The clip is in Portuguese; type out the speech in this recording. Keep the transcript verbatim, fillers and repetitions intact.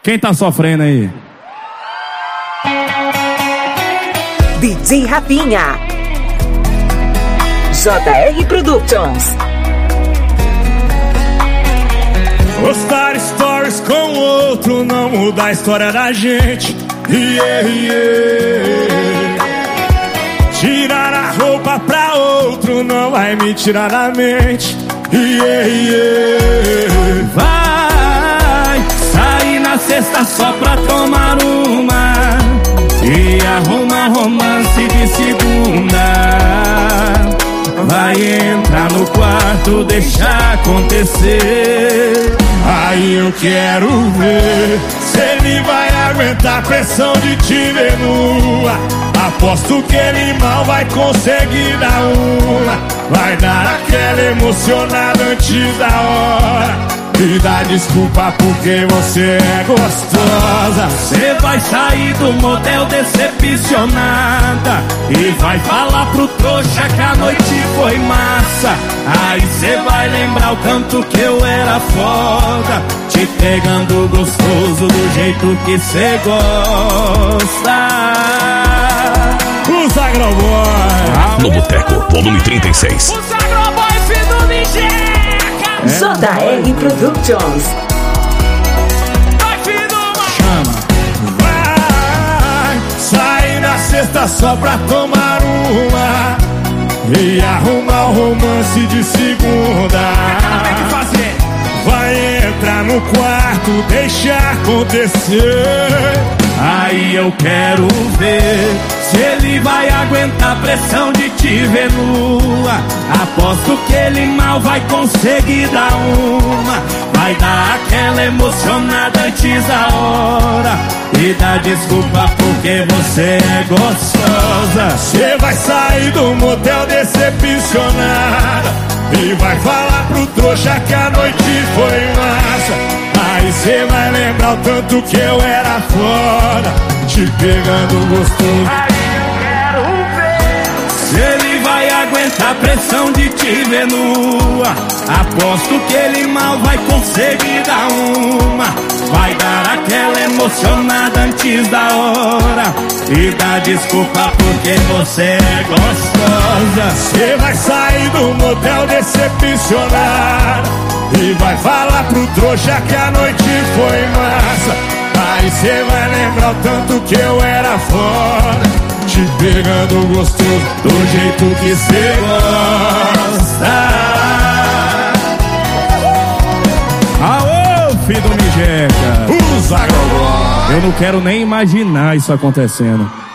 Quem tá sofrendo aí? D J Rafinha, J R Productions. Postar stories com outro não muda a história da gente. Yeah, yeah. Tirar a roupa pra outro não vai me tirar da mente. Yeah, yeah. Vai sair na sexta só pra tomar uma e arrumar romance de segunda. Vai entrar no quarto, deixar acontecer. Aí eu quero ver se ele vai aguentar a pressão de te ver nua. Aposto que ele mal vai conseguir dar uma. Vai dar aquela emocionada antes da hora e dá desculpa porque você é gostosa. Cê vai sair do motel decepcionada e vai falar pro trouxa que a noite foi massa. Aí cê vai lembrar o tanto que eu era foda, te pegando gostoso do jeito que cê gosta. Os Agroboy no Boteco, volume trinta e seis. Os Agroboy, filho do Nigeria. J R Productions. Vai, filho do Chama. vai sair na sexta só pra tomar uma e arrumar o romance de segunda. Tem que fazer. Vai entrar no quarto, deixar acontecer. Aí eu quero ver se ele vai aguentar a pressão de te ver nua. Aposto que ele mal vai conseguir dar uma. Vai dar aquela emocionada antes da hora e dá desculpa porque você é gostosa. Cê vai sair do motel decepcionada e vai falar pro trouxa que a noite foi massa. Aí cê vai lembrar o tanto que eu era foda, te pegando gostoso. Aí eu quero ver se ele vai aguentar a pressão de te ver nua. Aposto que ele mal vai conseguir dar uma. Vai dar aquela emocionada antes da hora e dá desculpa porque você é gostosa. Cê vai sair do motel decepcionada e vai falar pro trouxa que a noite foi massa. Aí cê vai lembrar o tanto que eu era foda, te pegando gostoso do jeito que cê gosta. Aô, filho do Nigeria. Os Agroboy. Eu não quero nem imaginar isso acontecendo.